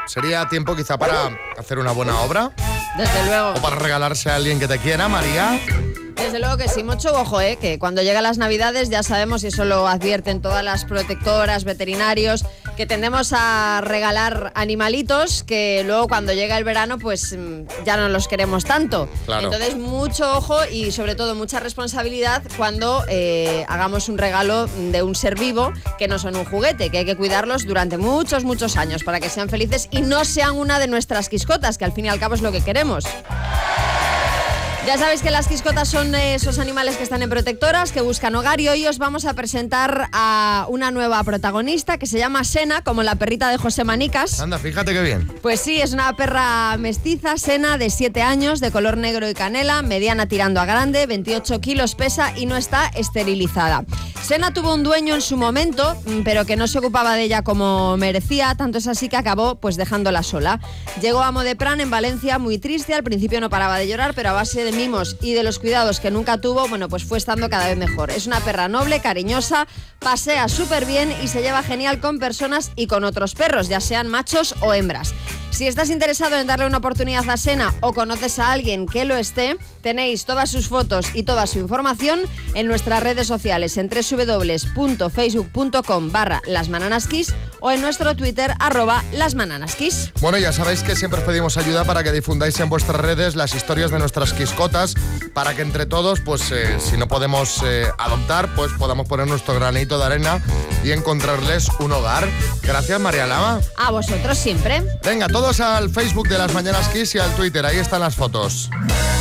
sería tiempo quizá para hacer una buena obra. Desde luego. O para regalarse a alguien que te quiera, María. Desde luego que sí, mucho ojo, que cuando llegan las Navidades ya sabemos, y eso lo advierten todas las protectoras, veterinarios, que tendemos a regalar animalitos que luego cuando llega el verano pues ya no los queremos tanto. Claro. Entonces mucho ojo y sobre todo mucha responsabilidad cuando hagamos un regalo de un ser vivo que no son un juguete, que hay que cuidarlos durante muchos, muchos años para que sean felices y no sean una de nuestras quiscotas, que al fin y al cabo es lo que queremos. Ya sabéis que las quiscotas son esos animales que están en protectoras, que buscan hogar, y hoy os vamos a presentar a una nueva protagonista que se llama Sena, como la perrita de José Manicas. Anda, fíjate qué bien. Pues sí, es una perra mestiza, Sena, de 7 años, de color negro y canela, mediana tirando a grande, 28 kilos pesa y no está esterilizada. Sena tuvo un dueño en su momento, pero que no se ocupaba de ella como merecía, tanto es así que acabó pues dejándola sola. Llegó a Modepran en Valencia muy triste, al principio no paraba de llorar, pero a base de mimos y de los cuidados que nunca tuvo, bueno, pues fue estando cada vez mejor. Es una perra noble, cariñosa, pasea súper bien y se lleva genial con personas y con otros perros, ya sean machos o hembras. Si estás interesado en darle una oportunidad a Sena o conoces a alguien que lo esté, tenéis todas sus fotos y toda su información en nuestras redes sociales en www.facebook.com/lasmananaskiss o en nuestro Twitter @lasmananaskiss. Bueno, ya sabéis que siempre pedimos ayuda para que difundáis en vuestras redes las historias de nuestras quiscotas, para que entre todos, pues si no podemos adoptar, pues podamos poner nuestro granito de arena y encontrarles un hogar. Gracias, María Lama. A vosotros siempre. Venga, todos al Facebook de Las Mañanas Kiss y al Twitter, ahí están las fotos.